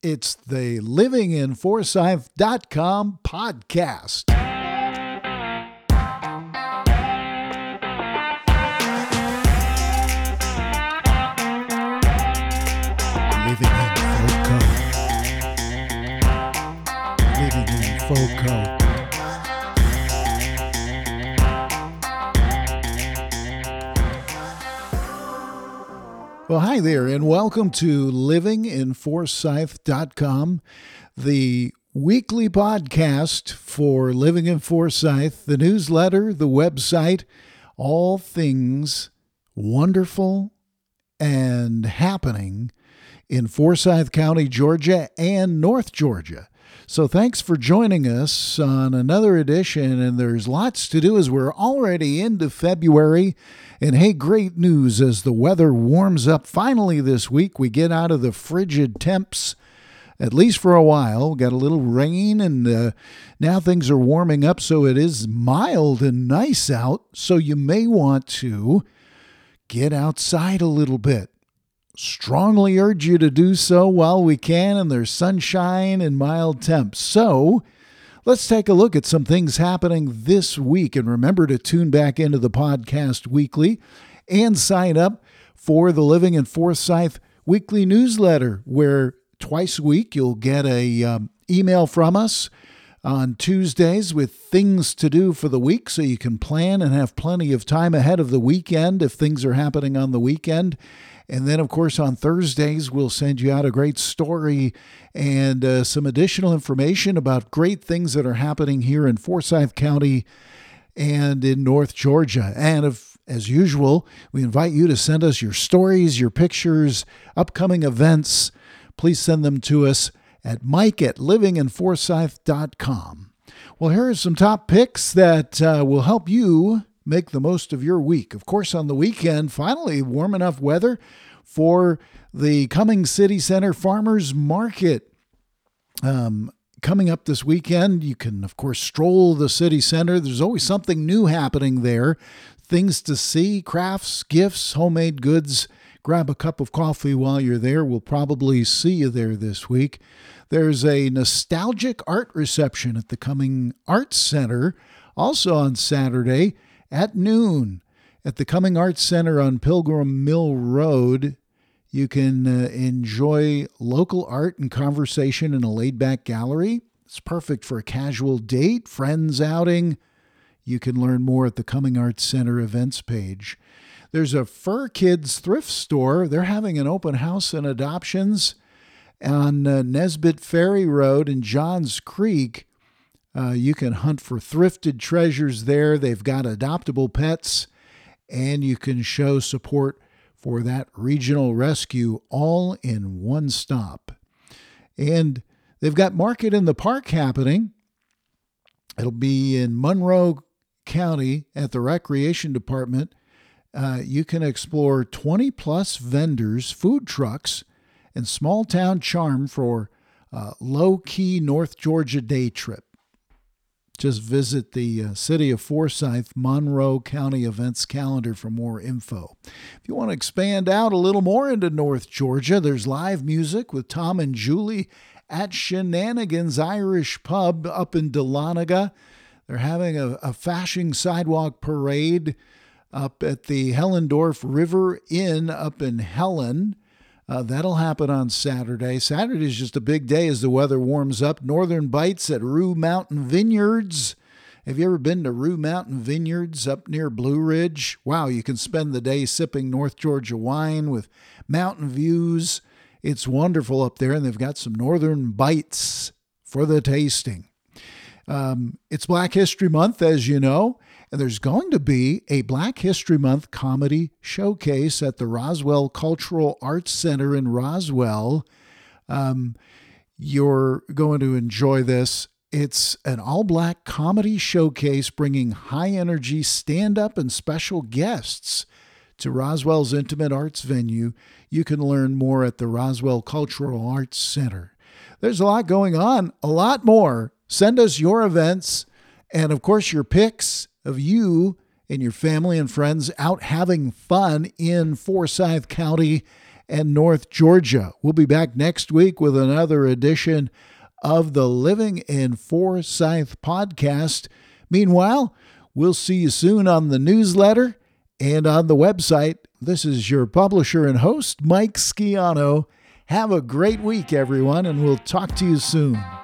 It's the livinginforsyth.com podcast. Living in Foco. Living in Foco. Well, hi there, and welcome to livinginforsyth.com, the weekly podcast for Living in Forsyth, the newsletter, the website, all things wonderful and happening in Forsyth County, Georgia, and North Georgia. So thanks for joining us on another edition, and there's lots to do as we're already into February. And hey, great news as the weather warms up finally this week. We get out of the frigid temps, at least for a while. We got a little rain, and now things are warming up, so it is mild and nice out. So you may want to get outside a little bit. Strongly urge you to do so while we can, and there's sunshine and mild temps. So let's take a look at some things happening this week. And remember to tune back into the podcast weekly and sign up for the Living in Forsyth weekly newsletter, where twice a week you'll get a email from us on Tuesdays with things to do for the week, so you can plan and have plenty of time ahead of the weekend if things are happening on the weekend. And then, of course, on Thursdays, we'll send you out a great story and some additional information about great things that are happening here in Forsyth County and in North Georgia. And as usual, we invite you to send us your stories, your pictures, upcoming events. Please send them to us at mike@livinginforsyth.com. Well, here are some top picks that will help you make the most of your week. Of course, on the weekend, finally warm enough weather for the Cumming City Center Farmers Market. Coming up this weekend, you can, of course, stroll the city center. There's always something new happening there. Things to see, crafts, gifts, homemade goods. Grab a cup of coffee while you're there. We'll probably see you there this week. There's a nostalgic art reception at the Cumming Arts Center, also on Saturday at noon at the Cumming Arts Center on Pilgrim Mill Road. You can enjoy local art and conversation in a laid-back gallery. It's perfect for a casual date, friends outing. You can learn more at the Cumming Arts Center events page. There's a Fur Kids thrift store. They're having an open house and adoptions on Nesbitt Ferry Road in Johns Creek. You can hunt for thrifted treasures there. They've got adoptable pets, and you can show support for that regional rescue all in one stop. And they've got Market in the Park happening. It'll be in Monroe County at the Recreation Department. You can explore 20-plus vendors, food trucks, and small-town charm for a low-key North Georgia day trip. Just visit the City of Forsyth, Monroe County events calendar for more info. If you want to expand out a little more into North Georgia, there's live music with Tom and Julie at Shenanigans Irish Pub up in Dahlonega. They're having a fashion sidewalk parade up at the Hellendorf River Inn up in Helen. That'll happen on Saturday. Saturday is just a big day as the weather warms up. Northern Bites at Rue Mountain Vineyards. Have you ever been to Rue Mountain Vineyards up near Blue Ridge? Wow, you can spend the day sipping North Georgia wine with mountain views. It's wonderful up there, and they've got some Northern Bites for the tasting. It's Black History Month, as you know, and there's going to be a Black History Month comedy showcase at the Roswell Cultural Arts Center in Roswell. You're going to enjoy this. It's an all-black comedy showcase bringing high-energy stand-up and special guests to Roswell's intimate arts venue. You can learn more at the Roswell Cultural Arts Center. There's a lot going on, a lot more. Send us your events and, of course, your pics of you and your family and friends out having fun in Forsyth County and North Georgia. We'll be back next week with another edition of the Living in Forsyth podcast. Meanwhile, we'll see you soon on the newsletter and on the website. This is your publisher and host, Mike Schiano. Have a great week, everyone, and we'll talk to you soon.